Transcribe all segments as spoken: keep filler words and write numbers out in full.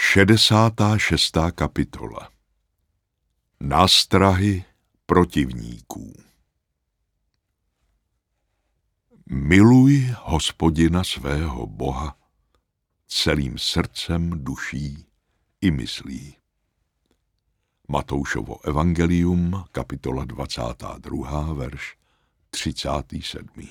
šedesátá šestá kapitola. Nástrahy protivníků. Miluj Hospodina svého Boha celým srdcem, duší i myslí. Matoušovo evangelium, kapitola dvacátá druhá, verš třicátý sedmý.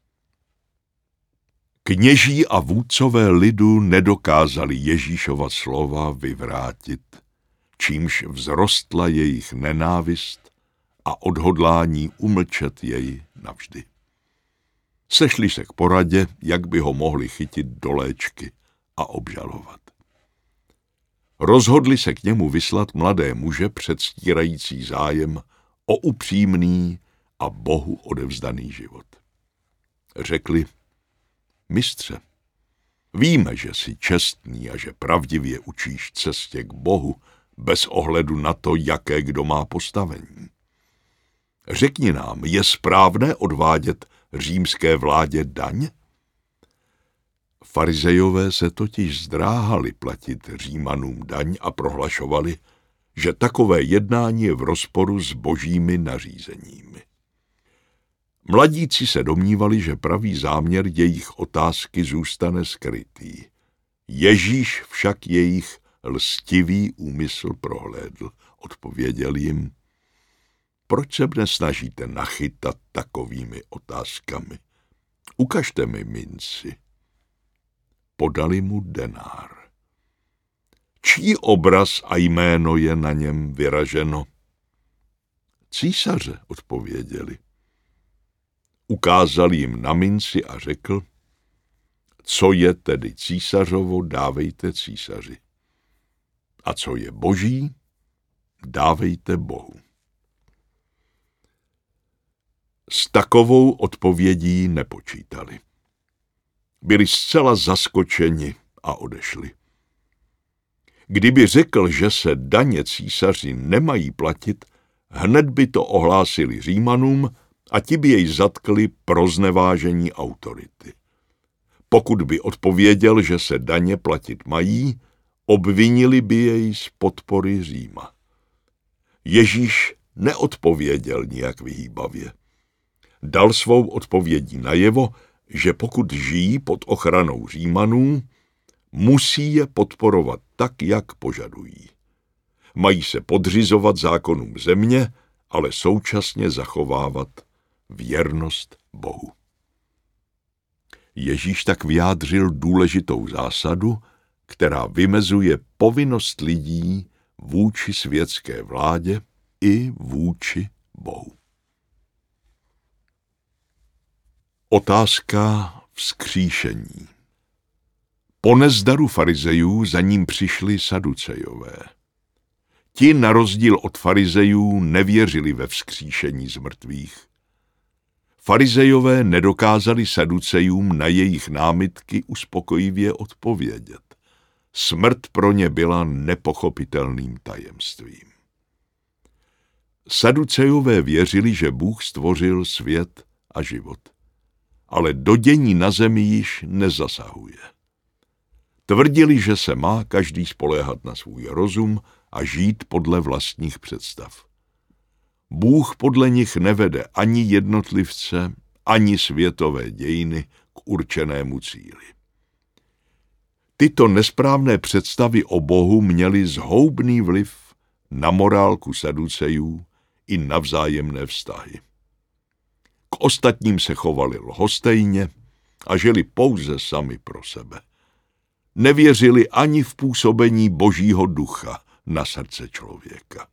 Kněží a vůdcové lidu nedokázali Ježíšova slova vyvrátit, čímž vzrostla jejich nenávist a odhodlání umlčet jej navždy. Sešli se k poradě, jak by ho mohli chytit do léčky a obžalovat. Rozhodli se k němu vyslat mladé muže předstírající zájem o upřímný a Bohu odevzdaný život. Řekli: Mistře, víme, že jsi čestný a že pravdivě učíš cestě k Bohu bez ohledu na to, jaké kdo má postavení. Řekni nám, je správné odvádět římské vládě daň? Farizejové se totiž zdráhali platit Římanům daň a prohlašovali, že takové jednání je v rozporu s božími nařízeními. Mladíci se domnívali, že pravý záměr jejich otázky zůstane skrytý. Ježíš však jejich lstivý úmysl prohlédl. Odpověděl jim: Proč se mne snažíte nachytat takovými otázkami? Ukažte mi minci. Podali mu denár. Čí obraz a jméno je na něm vyraženo? Císaře, odpověděli. Ukázal jim na minci a řekl: Co je tedy císařovo, dávejte císaři. A co je boží, dávejte Bohu. S takovou odpovědí nepočítali. Byli zcela zaskočeni a odešli. Kdyby řekl, že se daně císaři nemají platit, hned by to ohlásili Římanům a ti by jej zatkli pro znevážení autority. Pokud by odpověděl, že se daně platit mají, obvinili by jej z podpory Říma. Ježíš neodpověděl nijak vyhýbavě. Dal svou odpovědí najevo, že pokud žijí pod ochranou Římanů, musí je podporovat tak, jak požadují. Mají se podřizovat zákonům země, ale současně zachovávat věrnost Bohu. Ježíš tak vyjádřil důležitou zásadu, která vymezuje povinnost lidí vůči světské vládě i vůči Bohu. Otázka vzkříšení. Po nezdaru farizejů za ním přišli saducejové. Ti na rozdíl od farizejů nevěřili ve vzkříšení z mrtvých. Farizejové nedokázali saducejům na jejich námitky uspokojivě odpovědět. Smrt pro ně byla nepochopitelným tajemstvím. Saducejové věřili, že Bůh stvořil svět a život, ale do dění na zemi již nezasahuje. Tvrdili, že se má každý spoléhat na svůj rozum a žít podle vlastních představ. Bůh podle nich nevede ani jednotlivce, ani světové dějiny k určenému cíli. Tyto nesprávné představy o Bohu měly zhoubný vliv na morálku saducejů i na vzájemné vztahy. K ostatním se chovali lhostejně a žili pouze sami pro sebe. Nevěřili ani v působení Božího ducha na srdce člověka.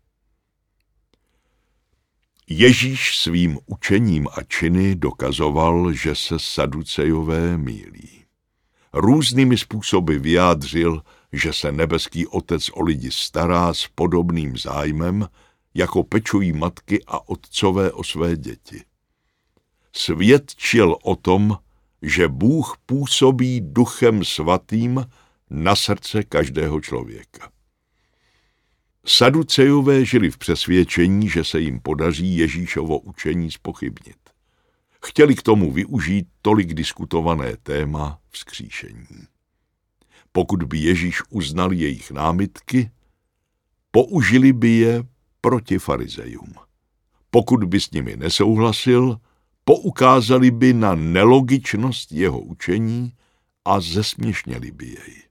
Ježíš svým učením a činy dokazoval, že se saducejové mýlí. Různými způsoby vyjádřil, že se nebeský Otec o lidi stará s podobným zájmem, jako pečují matky a otcové o své děti. Svědčil o tom, že Bůh působí Duchem Svatým na srdce každého člověka. Saducejové žili v přesvědčení, že se jim podaří Ježíšovo učení zpochybnit. Chtěli k tomu využít tolik diskutované téma vzkříšení. Pokud by Ježíš uznal jejich námitky, použili by je proti farizejům. Pokud by s nimi nesouhlasil, poukázali by na nelogičnost jeho učení a zesměšněli by jej.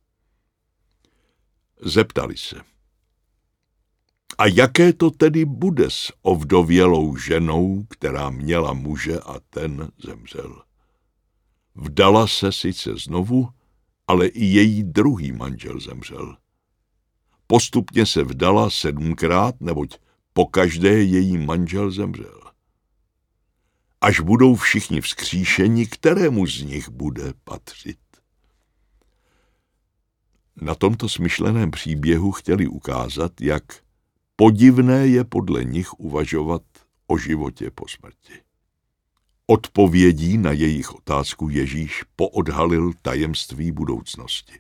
Zeptali se: a jaké to tedy bude s ovdovělou ženou, která měla muže a ten zemřel? Vdala se sice znovu, ale i její druhý manžel zemřel. Postupně se vdala sedmkrát, neboť pokaždé její manžel zemřel. Až budou všichni vzkříšeni, kterému z nich bude patřit? Na tomto smyšleném příběhu chtěli ukázat, jak podivné je podle nich uvažovat o životě po smrti. Odpovědí na jejich otázku Ježíš poodhalil tajemství budoucnosti.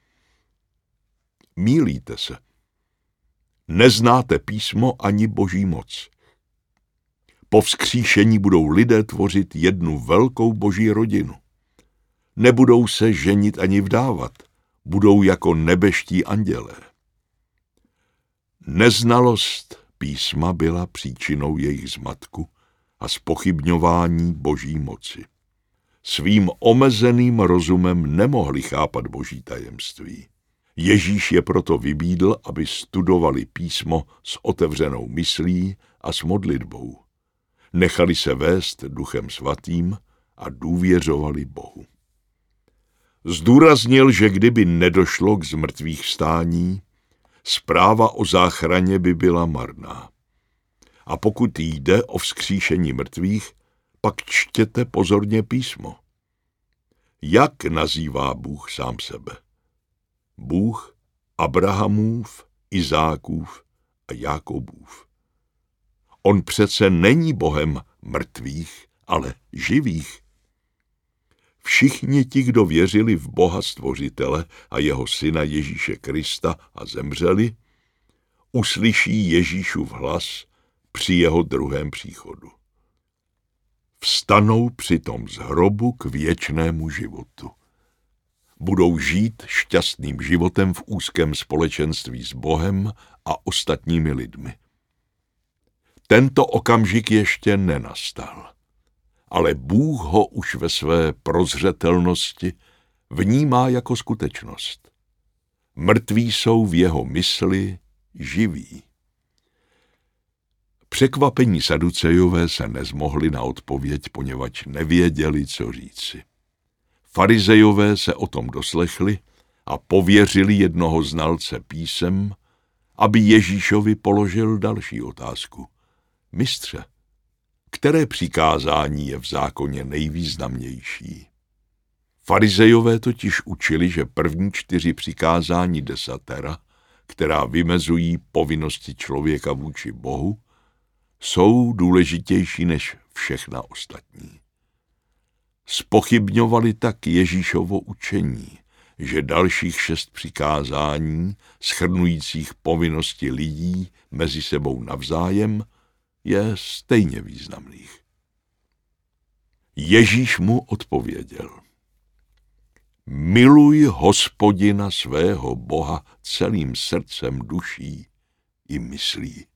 Mýlíte se. Neznáte písmo ani Boží moc. Po vzkříšení budou lidé tvořit jednu velkou Boží rodinu. Nebudou se ženit ani vdávat, budou jako nebeští andělé. Neznalost písma byla příčinou jejich zmatku a zpochybňování Boží moci. Svým omezeným rozumem nemohli chápat Boží tajemství. Ježíš je proto vybídl, aby studovali písmo s otevřenou myslí a s modlitbou. Nechali se vést Duchem svatým a důvěřovali Bohu. Zdůraznil, že kdyby nedošlo k zmrtvýchvstání, zpráva o záchraně by byla marná. A pokud jde o vzkříšení mrtvých, pak čtěte pozorně písmo. Jak nazývá Bůh sám sebe? Bůh Abrahamův, Izákův a Jákobův. On přece není Bohem mrtvých, ale živých. Všichni ti, kdo věřili v Boha Stvořitele a jeho syna Ježíše Krista a zemřeli, uslyší Ježíšův hlas při jeho druhém příchodu. Vstanou přitom z hrobu k věčnému životu. Budou žít šťastným životem v úzkém společenství s Bohem a ostatními lidmi. Tento okamžik ještě nenastal, ale Bůh ho už ve své prozřetelnosti vnímá jako skutečnost. Mrtví jsou v jeho mysli živí. Překvapení Saducejové se nezmohli na odpověď, poněvadž nevěděli, co říci. Farizejové se o tom doslechli a pověřili jednoho znalce písem, aby Ježíšovi položil další otázku. Mistře, které přikázání je v zákoně nejvýznamnější? Farizejové totiž učili, že první čtyři přikázání desatera, která vymezují povinnosti člověka vůči Bohu, jsou důležitější než všechna ostatní. Zpochybňovali tak Ježíšovo učení, že dalších šest přikázání, shrnujících povinnosti lidí mezi sebou navzájem, je stejně významných. Ježíš mu odpověděl: Miluj Hospodina svého Boha celým srdcem, duší i myslí.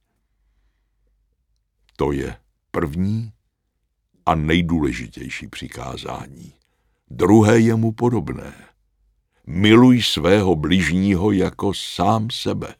To je první a nejdůležitější přikázání. Druhé je mu podobné. Miluj svého bližního jako sám sebe.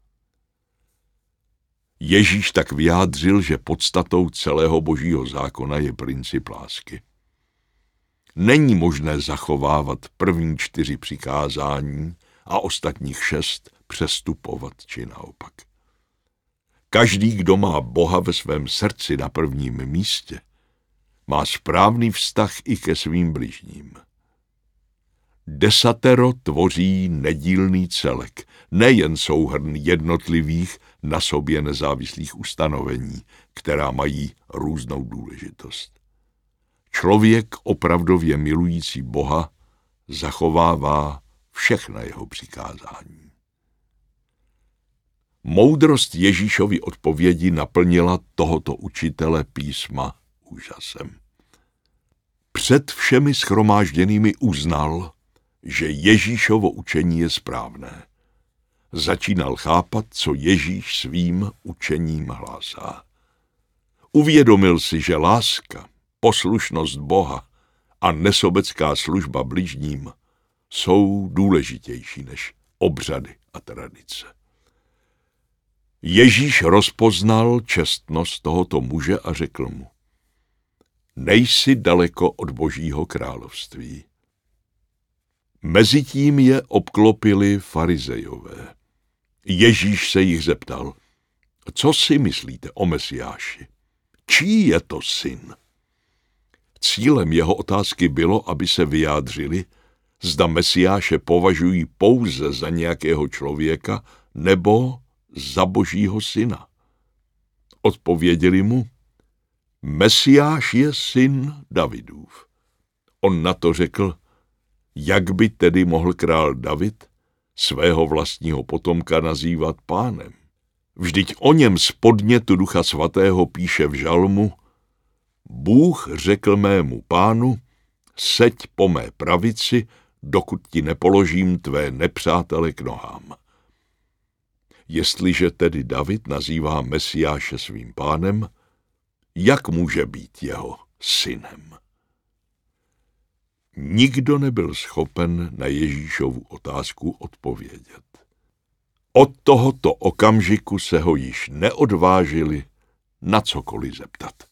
Ježíš tak vyjádřil, že podstatou celého Božího zákona je princip lásky. Není možné zachovávat první čtyři přikázání a ostatních šest přestupovat či naopak. Každý, kdo má Boha ve svém srdci na prvním místě, má správný vztah i ke svým bližním. Desatero tvoří nedílný celek, nejen souhrn jednotlivých na sobě nezávislých ustanovení, která mají různou důležitost. Člověk opravdově milující Boha zachovává všechna jeho přikázání. Moudrost Ježíšovy odpovědi naplnila tohoto učitele písma úžasem. Před všemi shromážděnými uznal, že Ježíšovo učení je správné. Začínal chápat, co Ježíš svým učením hlásá. Uvědomil si, že láska, poslušnost Boha a nesobecká služba bližním jsou důležitější než obřady a tradice. Ježíš rozpoznal čestnost tohoto muže a řekl mu: nejsi daleko od Božího království. Mezitím je obklopili farizejové. Ježíš se jich zeptal: co si myslíte o Mesiáši? Čí je to syn? Cílem jeho otázky bylo, aby se vyjádřili, zda Mesiáše považují pouze za nějakého člověka nebo za Božího syna. Odpověděli mu: Mesiáš je syn Davidův. On na to řekl: jak by tedy mohl král David svého vlastního potomka nazývat pánem? Vždyť o něm z podnětu Ducha svatého píše v žalmu: Bůh řekl mému pánu, seď po mé pravici, dokud ti nepoložím tvé nepřátele k nohám. Jestliže tedy David nazývá Mesiáše svým pánem, jak může být jeho synem? Nikdo nebyl schopen na Ježíšovu otázku odpovědět. Od tohoto okamžiku se ho již neodvážili na cokoliv zeptat.